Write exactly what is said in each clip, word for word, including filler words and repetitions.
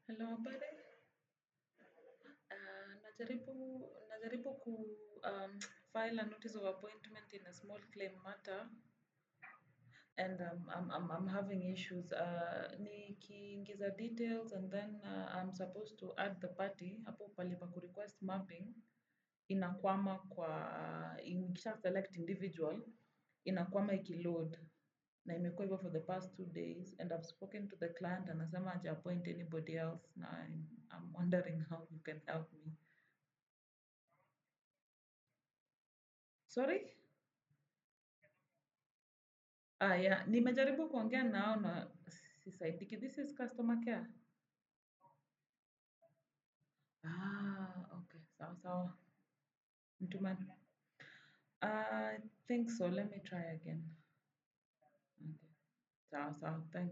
Hello, habari. Uh, najaribu najaribu ku um, file a notice of appointment in a small claim matter, and um, I'm, I'm, I'm having issues. Uh, nikiingiza details and then uh, I'm supposed to add the party hapo palipa ku request mapping, inakwama kwa nikisha select individual inakwama ikiload, na imekuwa hivyo for the past two days, and I've spoken to the client, anasema haja appoint anybody else. Now I'm, I'm wondering how you can help me. Sorry? Ah, yeah. Nimejaribu kuongea nao na sisaidiki. This is customer care. Ah, okay. Sawa sawa. Mtuma. I think so. Let me try again. Okay. Sawa sawa. Thanks.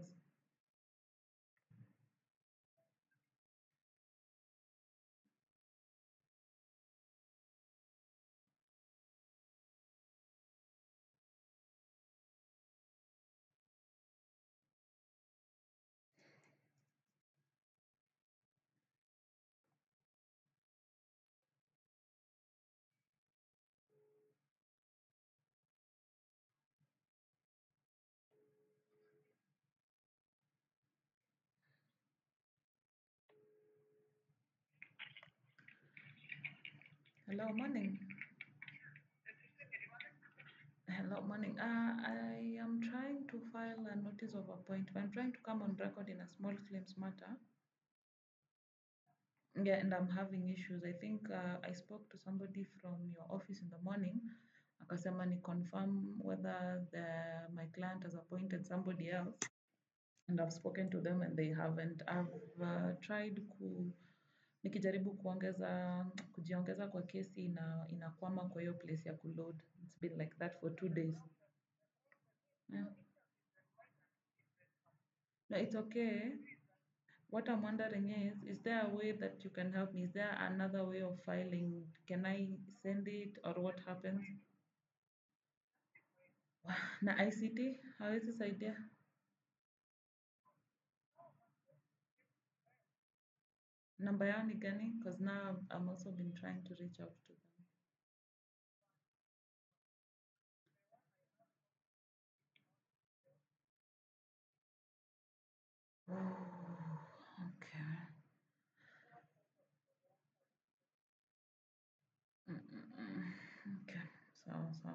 Hello, morning. Hello, morning. Uh, I am trying to file a notice of appointment. I'm trying to come on record in a small claims matter. Yeah, and I'm having issues. I think uh, I spoke to somebody from your office in the morning. Akasema ni confirm whether the my client has appointed somebody else, and I've spoken to them and they haven't. I've uh, tried ku nikijaribu kuongeza kujiongeza kwa kesi ina inakwama kwa hiyo place ya kuload. It's been like that for two days. Yeah. No, it's okay. What I'm wondering is, is there a way that you can help me? Is there another way of filing? Can I send it or what happens? Na I C T hawezi saidia? Namba yao ni gani? Because now I'm also been trying to reach out to them. Oh, okay. Mm-mm-mm. Okay, so so.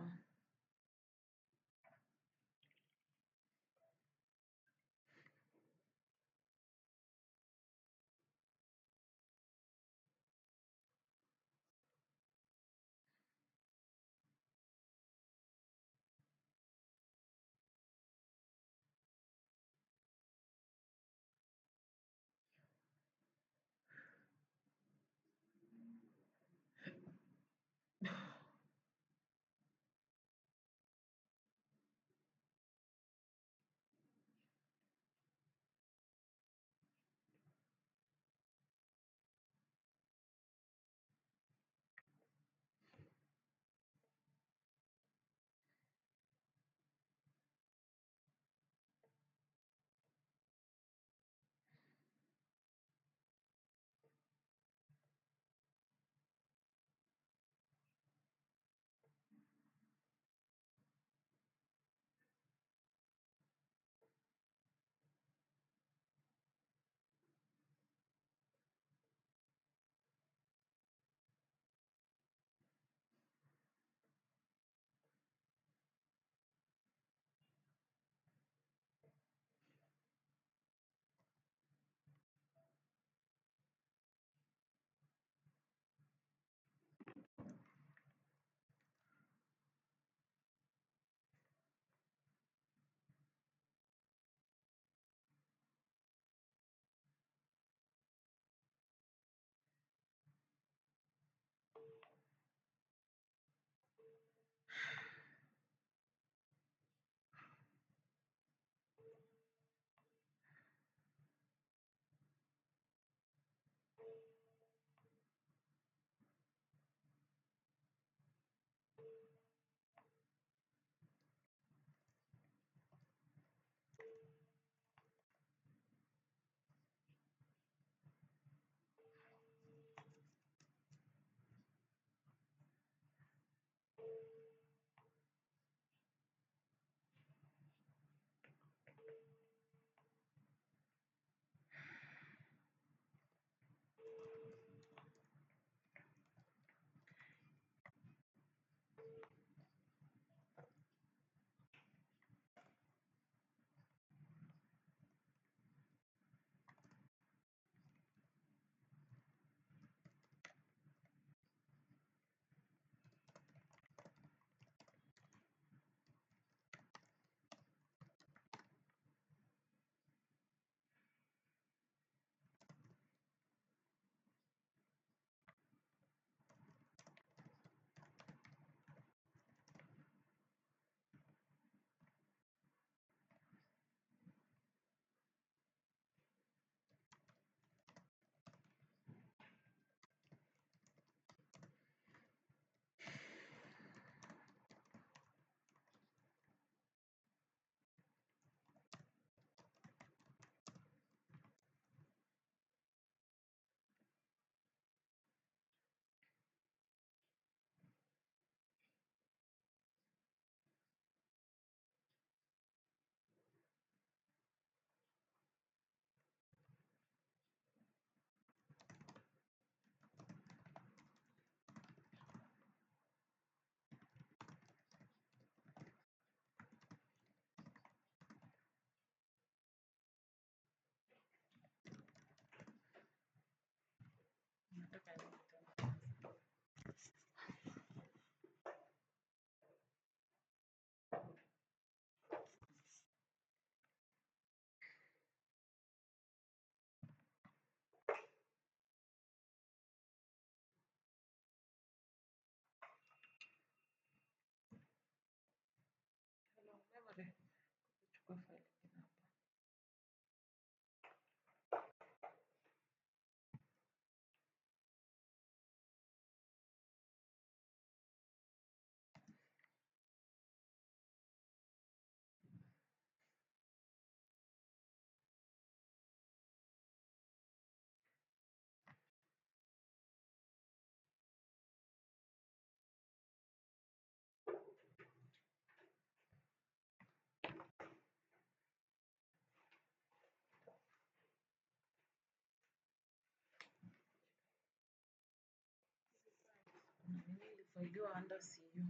zilifailiwa under C U.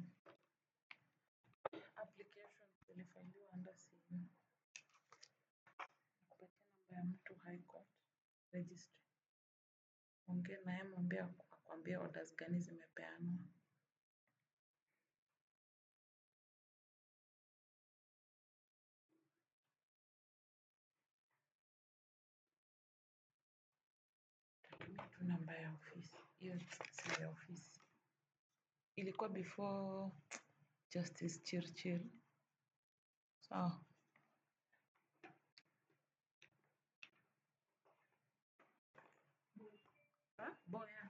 Applications zilifailiwa under C U. Kupatia namba ya mtu High Court Registry. Ongea naye mwambie akwambie orders gani zimepeanwa. Tumia tu namba ya ofisi. Hiyo si ya ofisi. Ilikuwa before Justice Chirchir. Sawa. Ah, boya.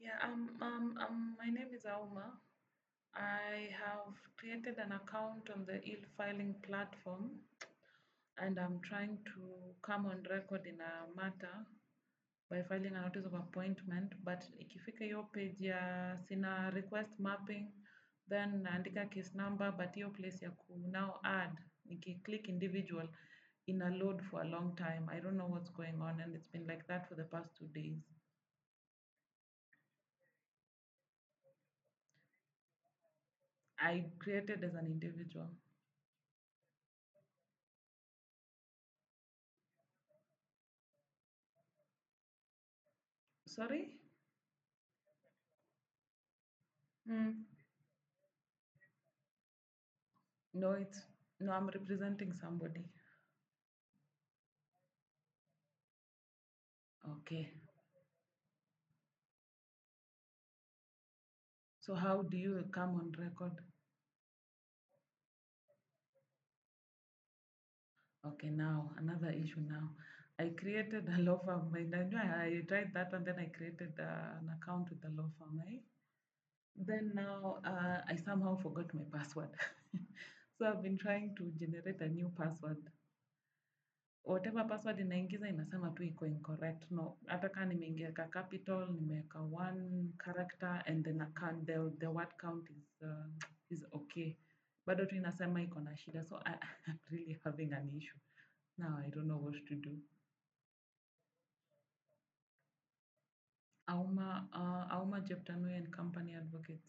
Yeah, um, um, um, my name is Auma. I have created an account on the e-filing platform and I'm trying to come on record in a matter by filing a notice of appointment, but ikifika hiyo page ya sina request mapping, then naandika case number, but hiyo place ya ku now add, nikiclick individual, ina load for a long time. I don't know what's going on and it's been like that for the past two days. I created as an individual. Sorry? Mm. No, it's no, I'm representing somebody. Okay. So how do you come on record? Okay, now another issue now. I created a law firm. I know I tried that and then I created uh, an account with the law firm. Eh? Then now uh, I somehow forgot my password. So I've been trying to generate a new password. Whatever password inaingiza inasema tu iko incorrect. No, hata kama nimeingia ka capital, nimeweka one character and then account, the, the word count is, uh, is okay. Bado tu inasema iko na shida. So I, I'm really having an issue. Now I don't know what to do. Auma, uh, Auma Jeptanui and Company Advocates.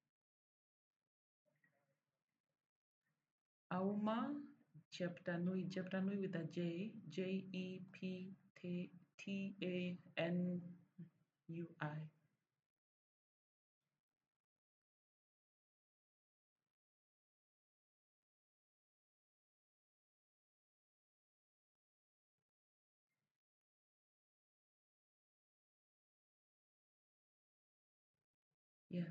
Auma Jeptanui, Jeptanui with a J, J E P T A N U I. Yes,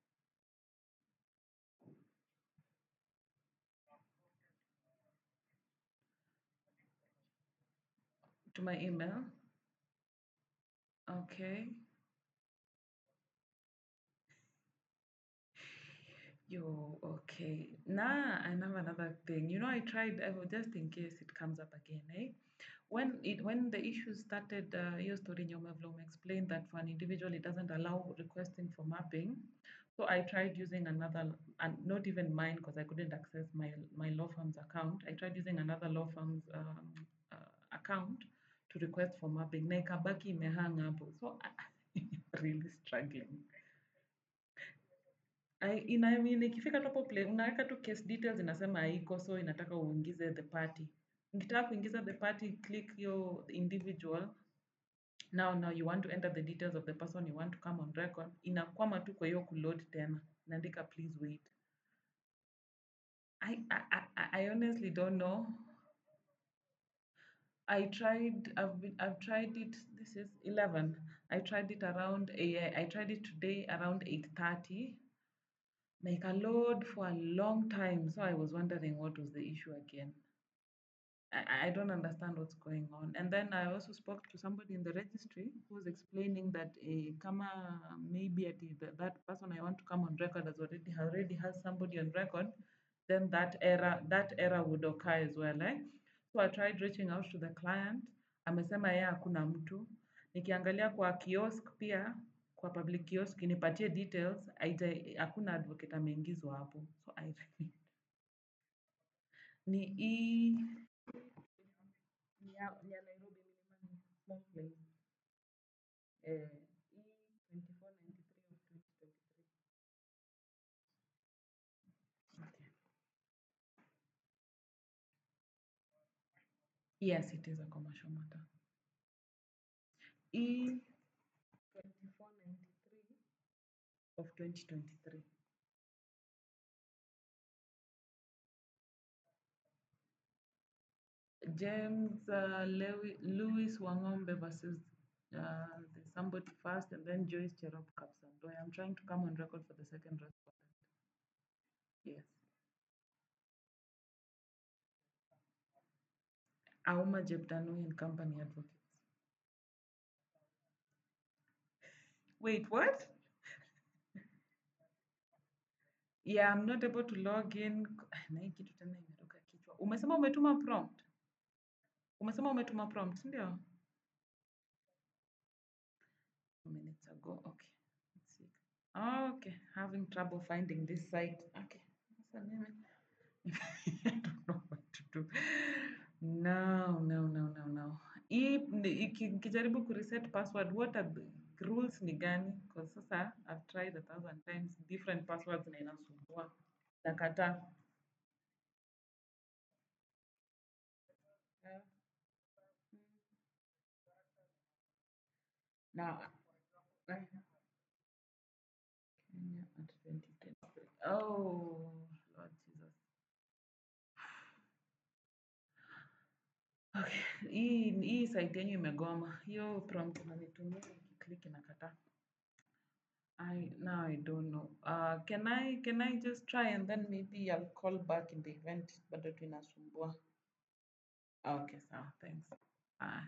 to my email. Okay. Yo, okay. Nah, I have another thing. You know, I tried, I was just in case it comes up again, eh? When it when the issue started, uh, your story in your Mevlom explained that for an individual it doesn't allow requesting for mapping. So I tried using another, and not even mine because I couldn't access my my law firm's account. I tried using another law firm's um, uh, account to request for mapping. Na ikabaki imehang hapo. So I'm really struggling. I, ina, ina, ikifika tu hapo play, unaweka tu case details inasema haiko, so inataka uingize the party. Ukitaka kuingiza the party, click your individual. Now, now you want to enter the details of the person you want to come on record. Inakwama tu kwa hiyo kuload tena. Inaandika please wait. I, I, I, I honestly don't know. I tried, I've been, I've tried it, this is eleven. I tried it around, a, I tried it today around eight thirty. Like a load for a long time. So I was wondering what was the issue again. I, I don't understand what's going on. And then I also spoke to somebody in the registry who was explaining that a kama maybe at the, that person I want to come on record has already already has somebody on record, then that error that error would occur as well. Eh? So I tried reaching out to the client. Amesema yeye hakuna mtu. Nikiangalia kwa kiosk pia kwa public kiosk nipatie details, haita- hakuna advocate ameingizwa hapo. So I ni e ni ya, ni ya Nairobi Minimum Small Claims. Eh, E twenty-four ninety-three of twenty twenty-three. Okay. Yes, it is a commercial matter. E twenty-four ninety-three of twenty twenty-three. James uh, Lewi, Louis Wangombe versus uh, the somebody first and then Joyce Cherop Kapsandoi. I'm trying to come on record for the second respondent. Yes. Auma Jeptanui and Company Advocates. Wait, what? Yeah, I'm not able to log in. Na hii kitu tena imeruka kichwa. Umesema umetuma prompt? Umesema umetuma prompt, ndio? Minutes ago. Okay. Let's see. Okay, having trouble finding this site. Okay. Sasa mimi I don't know what to do. No, no, no, no, no. Hii ni- iki- Nikijaribu kureset password, what are the rules ni gani? Because sasa I've tried a thousand times different passwords na inasumbua. Nakataa. Yeah. Now, uh, Kenya at twenty ten. Oh, Lord Jesus. Okay, hii hii site yenyu imegoma. Hiyo prompt unanitumia nikiklik inakataa. I now I don't know. Uh, can I can I just try and then maybe I'll call back in the event bado tu inasumbua. Okay, sawa, thanks. Ah.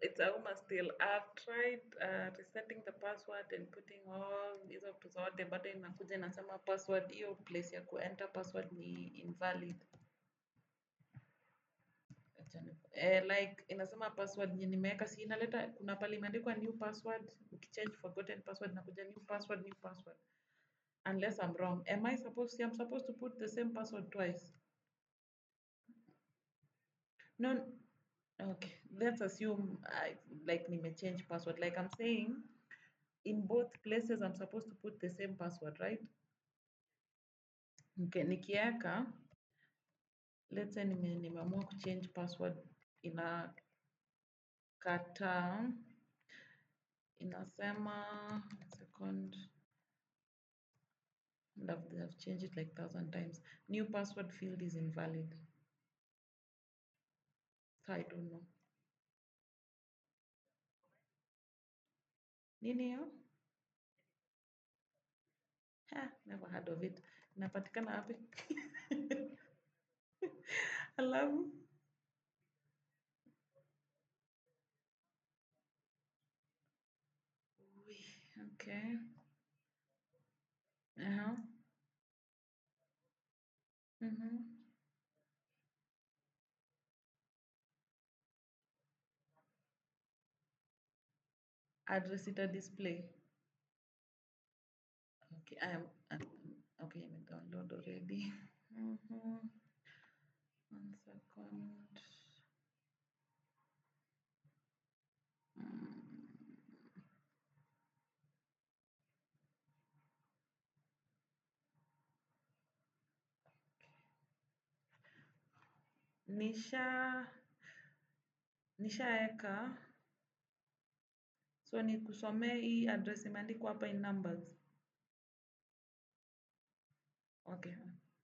It's a Uma still. I've tried uh, resetting the password and putting all hizo vitu zote, bado inakuja inasema password, hiyo place ya kuenter password ni invalid. Acha ni- Eh, like inasema password yenye nimeweka, si inaleta, kuna pale imeandikwa new password, ukichange forgotten password nakuja new password, new password. Unless I'm wrong. Am I supposed to, I'm supposed to put the same password twice? No, okay. Let's assume I like nime change password. Like I'm saying, in both places I'm supposed to put the same password, right? Okay, nikiweka, let's say nime nimeamua kuchange password, inakataa, inasema one second, and I've, I've changed it like thousand times. New password field is invalid. So I don't know. Nini hiyo? Ha, never heard of it. Inapatikana wapi? Alafu, ui, okay. Uh-huh. Mm-hmm. Address ita display. Okay, I am, I'm, okay, I'm download already. Mm-hmm. One second. Mm. Nisha, nishaeka. So ni kusomea hii address imeandikwa hapa in numbers. Okay.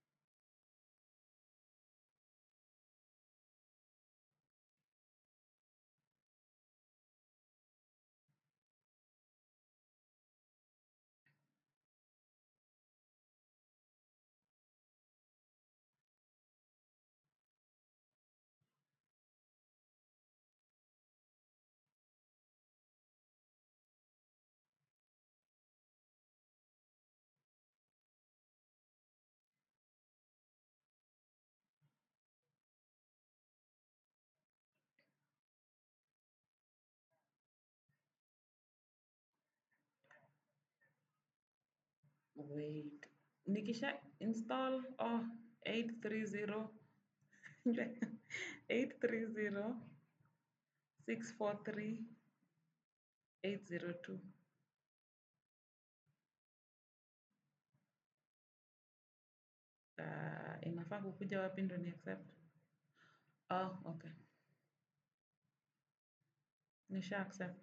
Wait. Nikisha install, oh, eight three zero eight three zero six four three eight zero two. Uh, inafaa kukuja wapi ndo ni accept? Oh, okay. Nisha accept.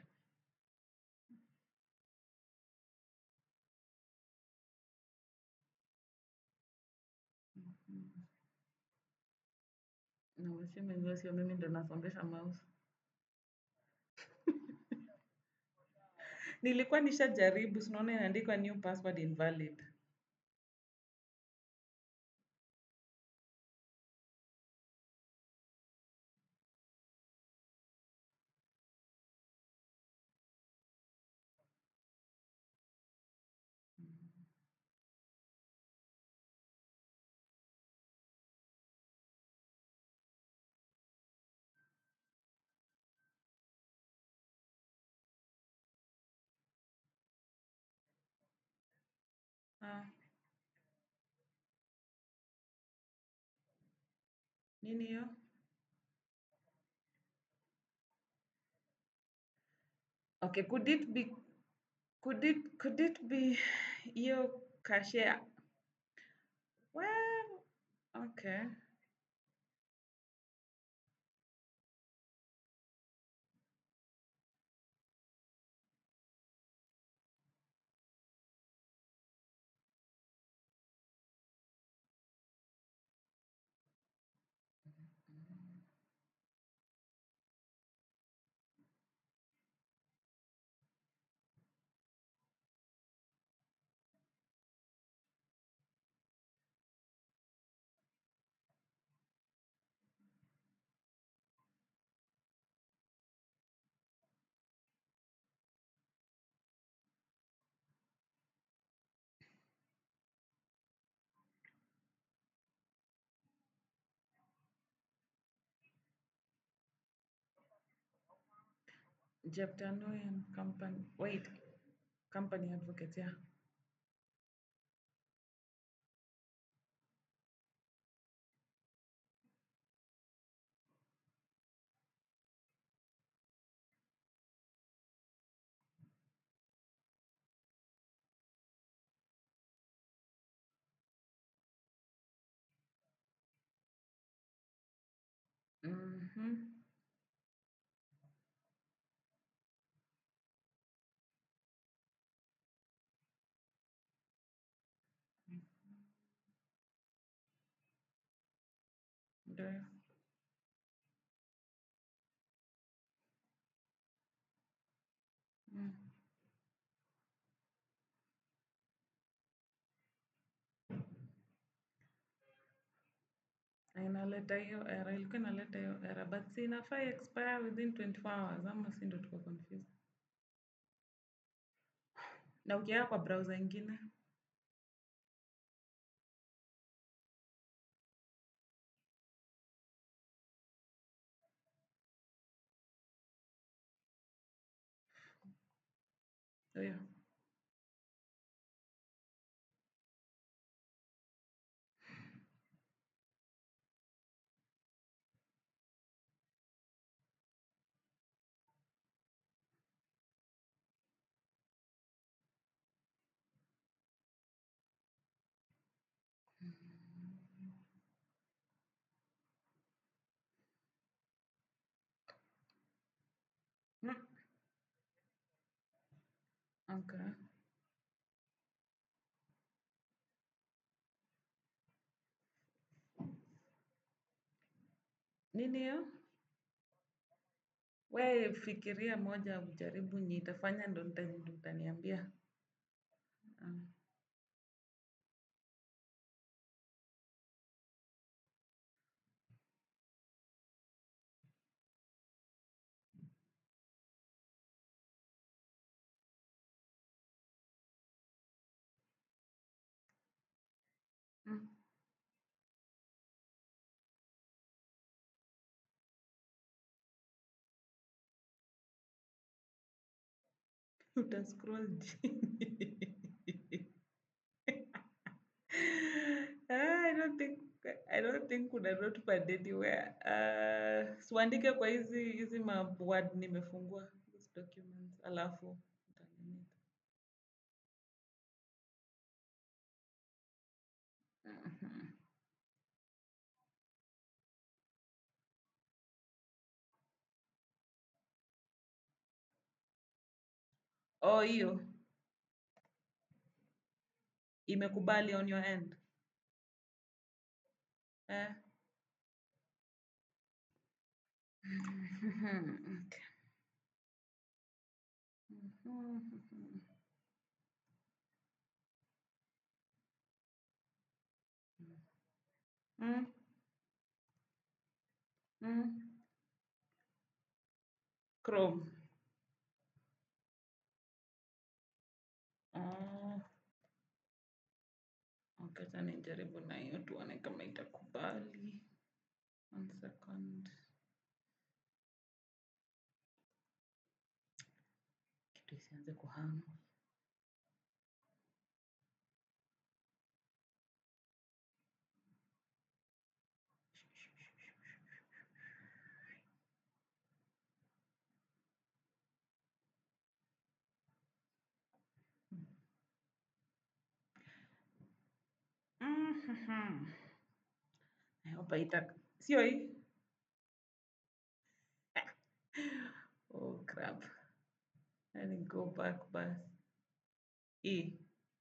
Mm. Na useme hivyo sio mimi ndo nasongesha mouse. Nilikuwa nishajaribu, si unaona inaandikwa new password invalid. Ah, nini hiyo? Okay, could it be could it could it be hiyo cashier? Well, okay. Jeptanui and Company. Wait, Company Advocates, yeah. Mm-hmm. Ndio. Mm. Na inaleta hiyo era, ilikuwa inaleta hiyo era, but si inafaa expire within twenty four hours ama si ndo tuko confused. Na ukienda kwa browser ingine, oh yeah. Mm. Okay. Nini hiyo? We fikiria moja ujaribu nye itafanya ndo nita- ndo utaniambia. Mm. Mm. Uta scroll chini. Ah, I don't think I don't think kuna notepad anywhere. Uh, siuandike kwa hizi hizi ma word nimefungua these documents alafu utanini. Mhm. Oh, hiyo imekubali on your end. Eh. Mhm. Okay. Mhm. Mm. Mm. Chrome. Oh, okay, acha nijaribu na hiyo tuone kama itakubali. One second. Kitu isianze kuhang. Mhm. I hope haita. Sio hii? Oh crap. Let me go back bas. Hii.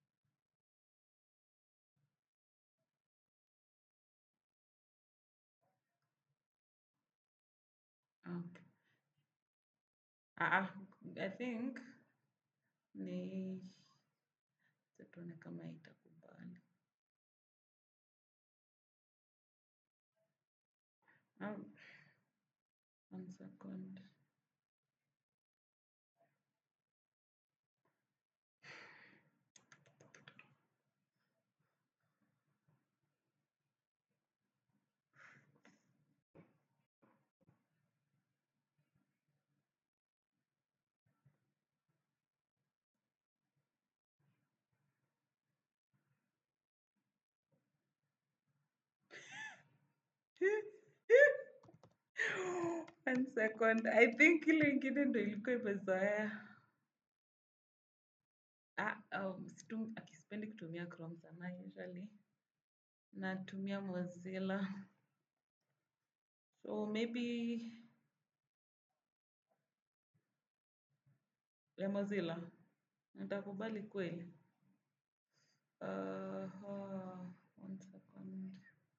Okay. Ah, ah, I think ni acha tuone kama itakubali. Um, one second. One second. I think ile ingine ndo ilikuwa imezoea. Ah, um, situm, akisipendi kutumia Chrome sana usually. Natumia Mozilla. So maybe ya Mozilla. Nitakubali kweli. Uh, uh, one second.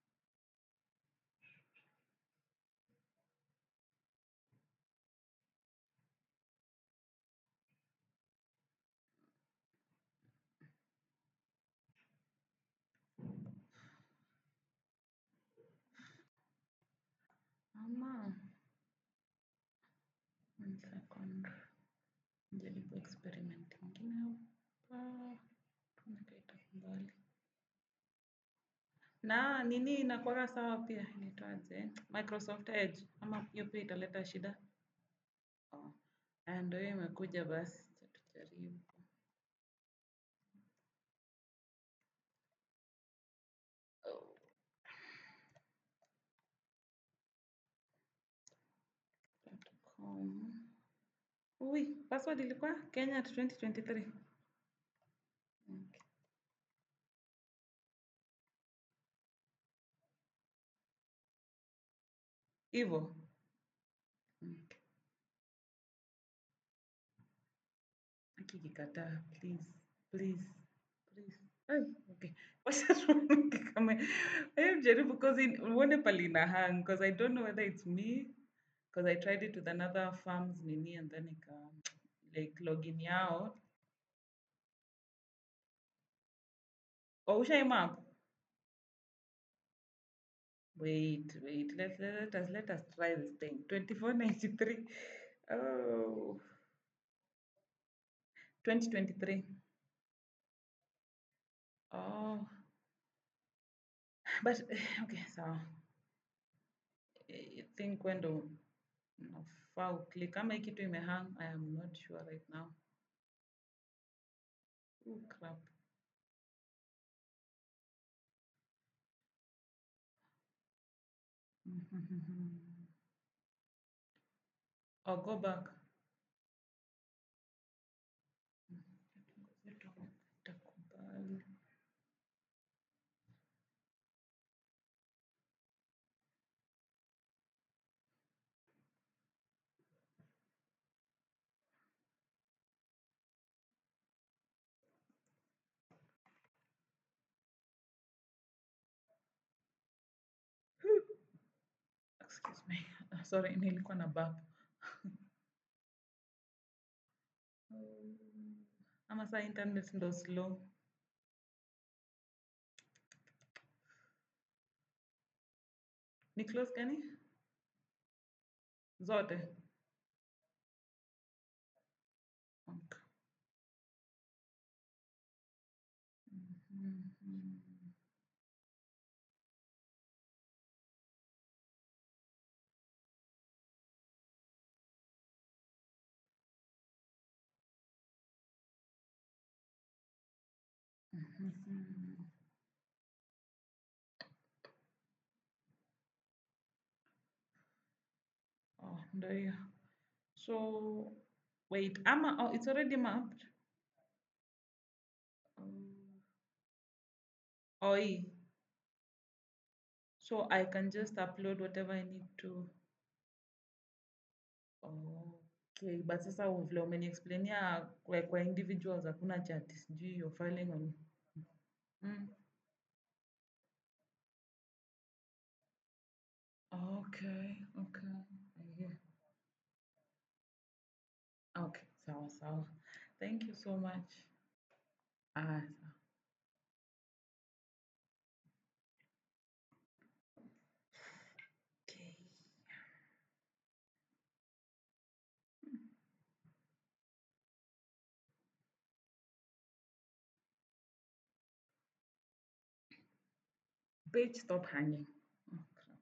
Ama, one second. Jaribu experiment ingine hapa. Tunakaita mbali. Na nini inakuwa sawa pia inaitwaje? Microsoft Edge ama hiyo pia italeta shida? Oh. Aya, ndio hiyo imekuja basi, acha tujaribu. Oh. .com. Ui, password ilikuwa Kenya at twenty twenty-three. Okay. Hivyo. Okay. Akikikataa, please, please, please. Ay, okay. Wacha tuone kama eh, jaribu because in uone pali ina hang because I don't know whether it's me because I tried it with another firm's nini and then ika like login yao. Oh, ushaimap? Wait, wait. Let, let us let us try this thing. twenty-four ninety-three. Oh, twenty twenty-three. Oh, but okay, so I think when do nafaa click kama hii kitu imehang, I am not sure right now. Oh crap. I'll go back. Itakubali. Excuse me. Sorry, nilikuwa na burp. Ama saa internet ndo slow. Ni close gani? Zote. Okay. Mhm. Mhm. Oh, ndio hiyo. So, wait, ama, oh, it's already mapped. Um, oh, hii. So I can just upload whatever I need to. Okay, but sasa vile umeniexplainia kwa, kwa individuals hakuna chat, sijui you're filing on. Mm. Okay, okay. I hear. Okay, sawa sawa. Thank you so much. Ah, sawa. Okay. Page stop hanging. Oh, crap.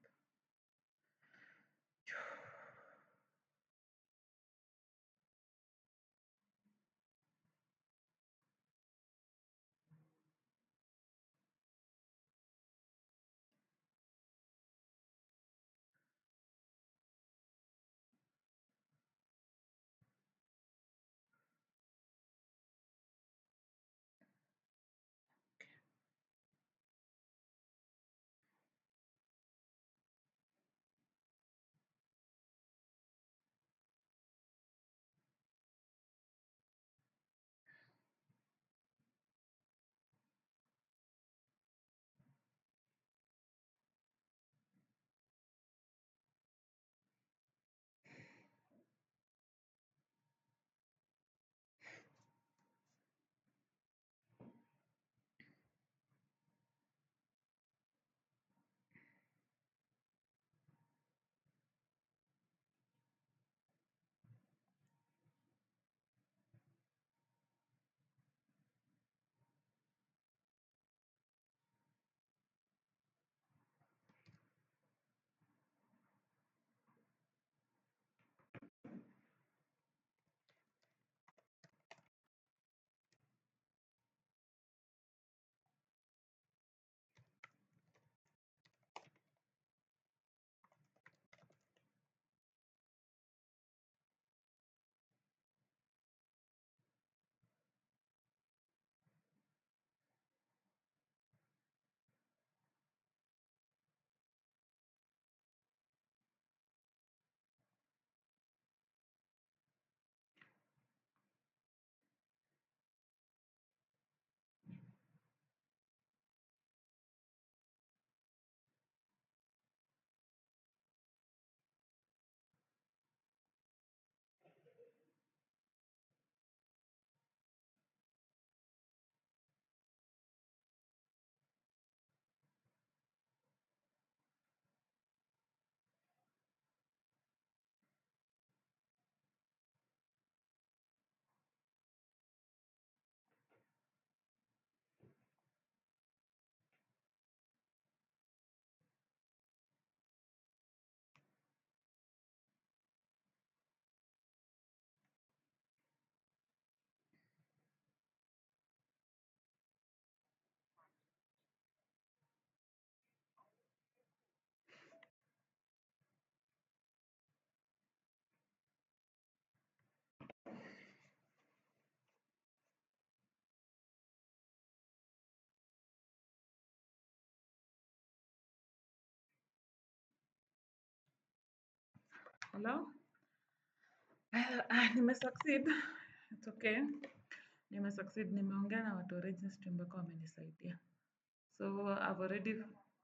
Hello? Ah, ah, nimesucceed. It's okay. Nimesucceed. Nimeongea na watu wa registry mpaka wamenisaidia. So I've already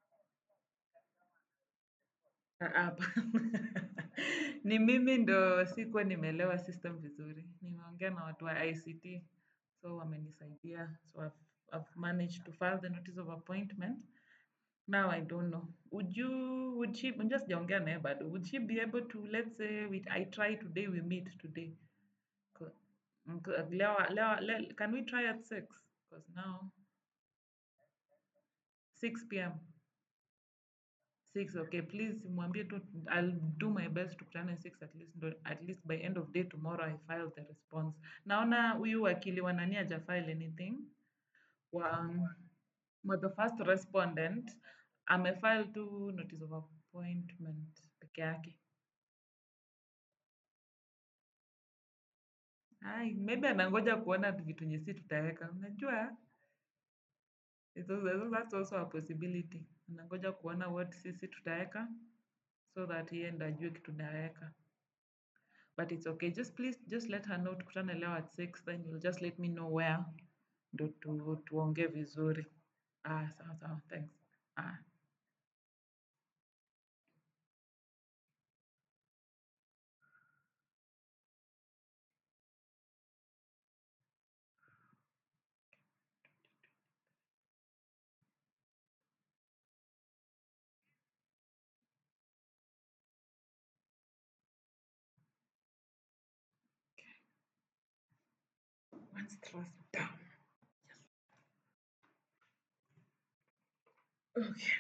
ah, hapa. Ni mimi ndo sikuwa nimeelewa system vizuri. Nimeongea na watu wa I C T. So wamenisaidia. So I've, I've managed to file the notice of appointment. Now I don't know. Would you, would she, just sijaongea naye bado. Would she be able to, let's say, we, I try today, we meet today. Co- Mk- Leo, leo, le- can we try at six? Because now, six p m six, okay, please mwambie tu, I'll do my best tukutane six at least, ndo- at least by end of day tomorrow I file the response. Naona huyu wakili wa nani hajafile anything. Wa, wa the first respondent, amefile tu notice of appointment peke yake. Ai, maybe anangoja kuona vitu yenye si tutaweka. Unajua, it's also, that's also a possibility. Anangoja kuona what sisi tutaweka so that yeye ndo ajue kitu naweka. But it's okay. Just please, just let her know tukutane leo at six, then you'll just let me know where ndo tu, tuongee vizuri. Ah, sawa sawa, thanks. Ah. One stress down. Okay.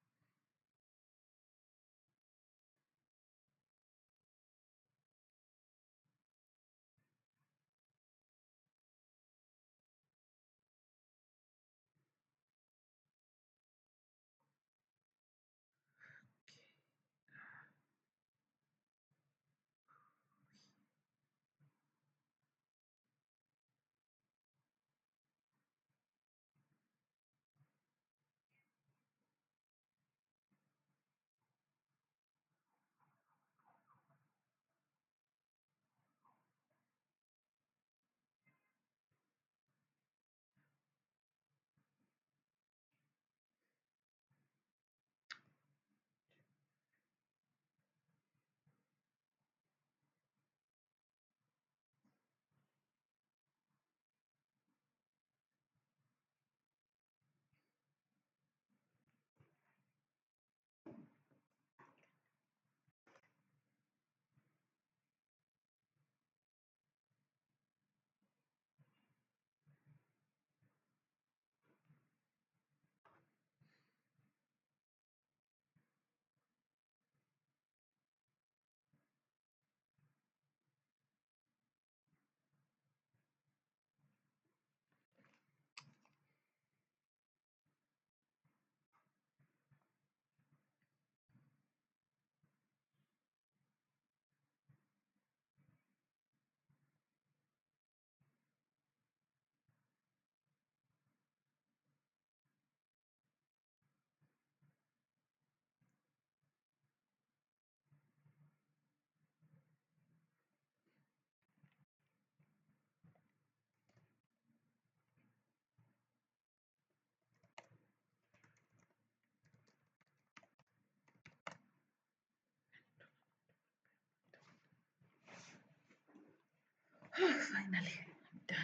Finally, I'm done.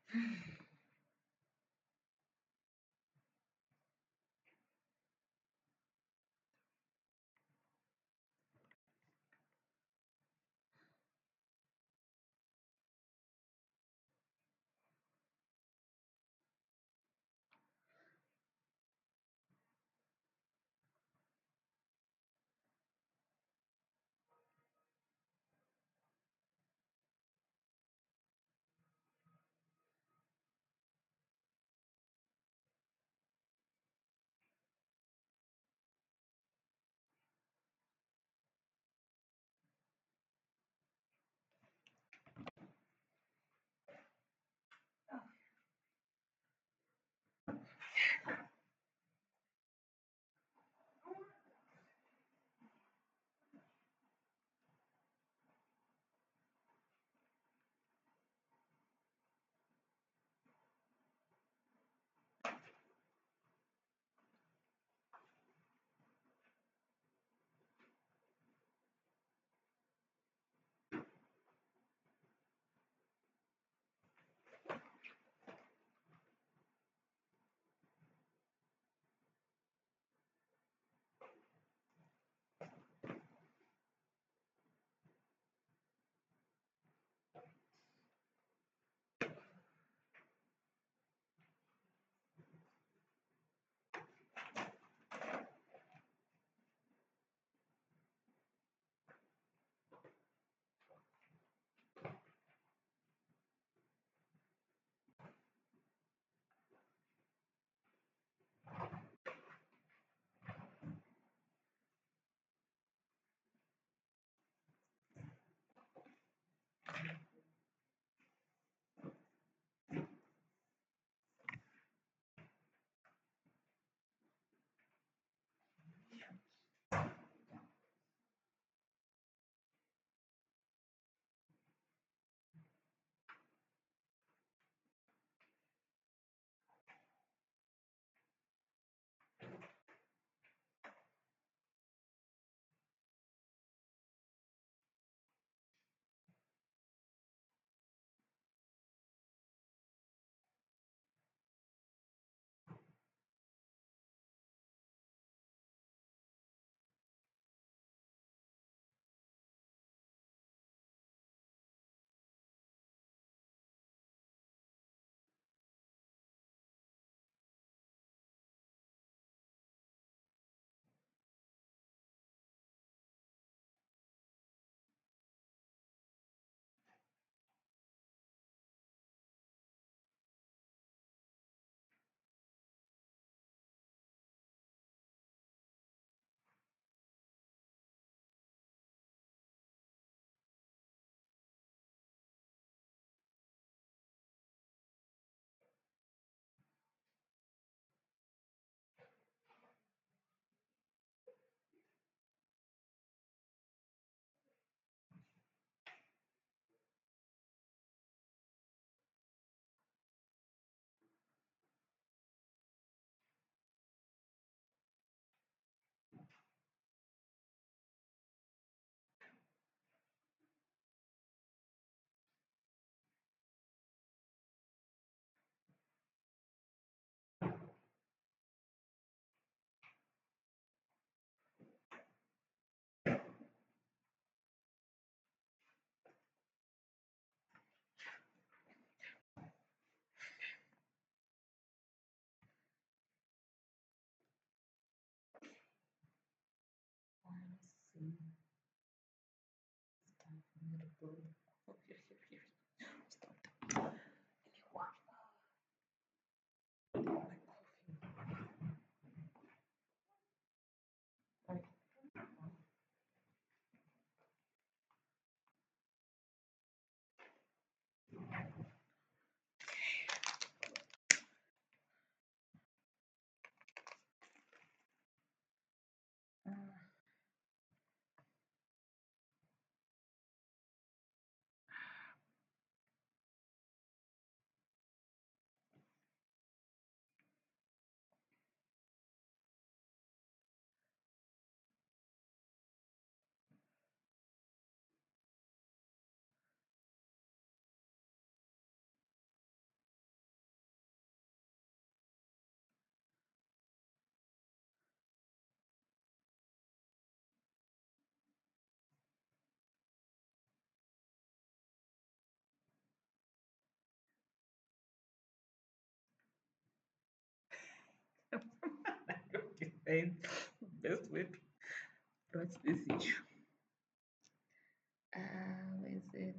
Let's see. It's time for me to go. Okay, here, here. Stop. Wow, my coffee. Right. Uh, find best way to approach this issue. Uh, where is it?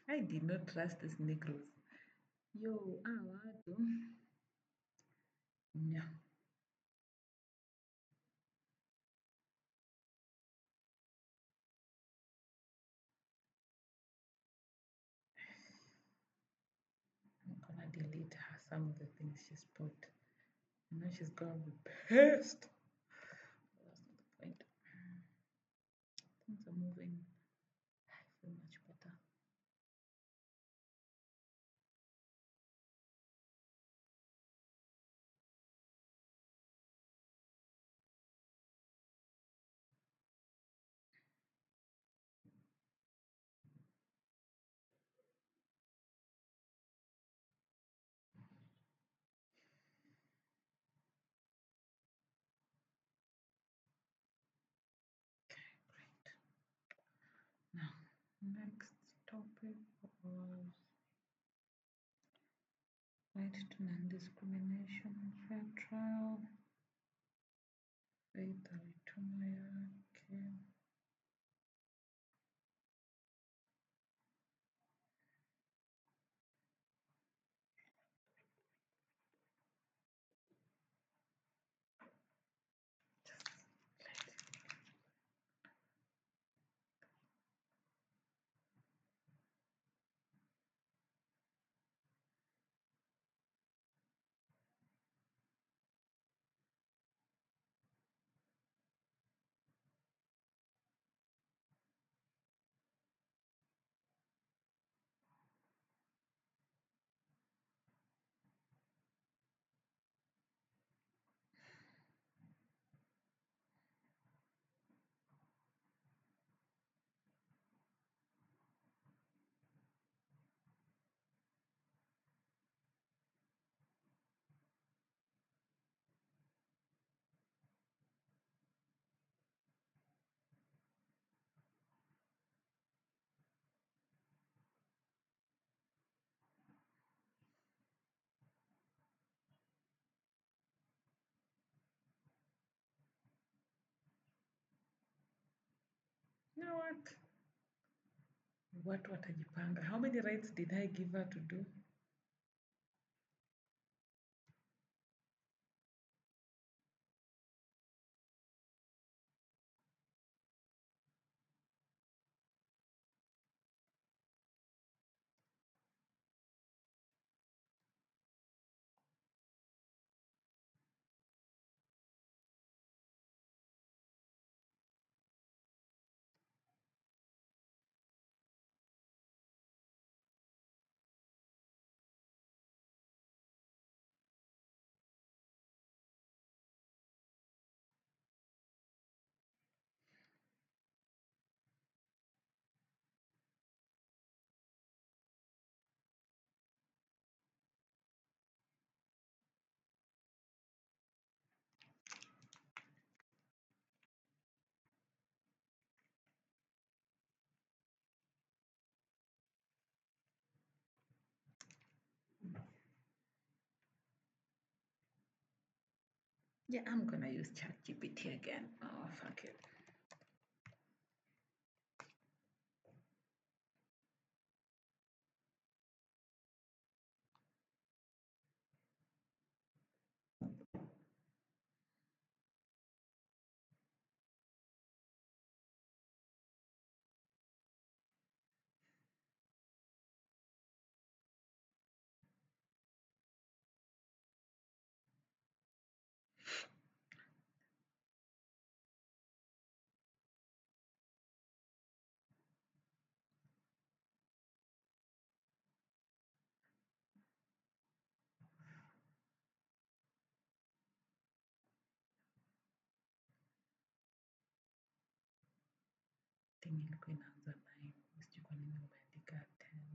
I did not trust these Negroes. Yo, ah, watu. Yeah. I'm gonna delete her, some of the things she's put. And now she's gonna be pissed. That's not the point. Things are moving. I feel much better. Great. Now, next topic was right to non-discrimination and fair trial. Faith Alitumwa yake. You know what? Watu watajipanga. How many rights did I give her to do? Yeah, I'm gonna use ChatGPT again. Oh, fuck it. Thing ilikuwa inaanza nine. Sijui kwa nini umeandika ten.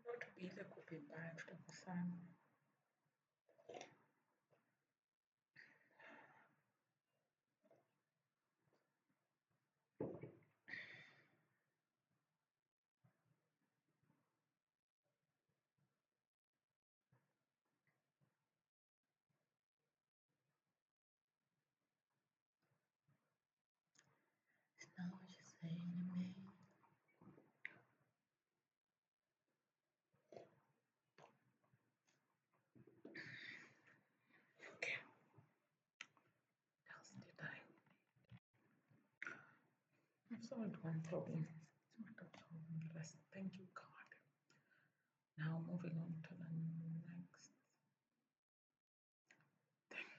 Not ile kupi mbaya tutakosana. It's not what you're saying to me. Okay. What else did I? I've solved one problem. It's not a problem, the rest. Thank you, God. Now moving on to the next thing.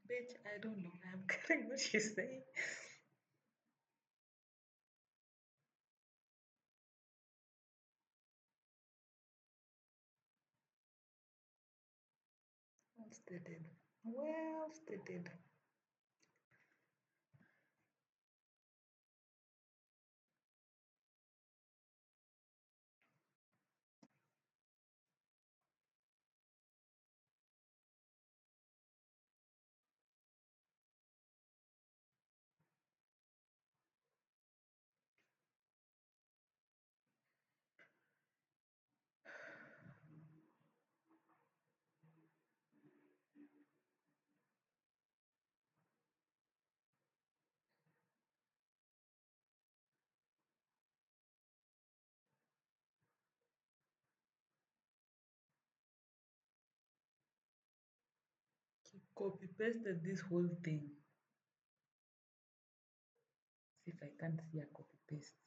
Bitch, I don't know. I'm getting what she's saying. Well stated. Well stated. Copy pasted this whole thing. See if I can't see a copy paste.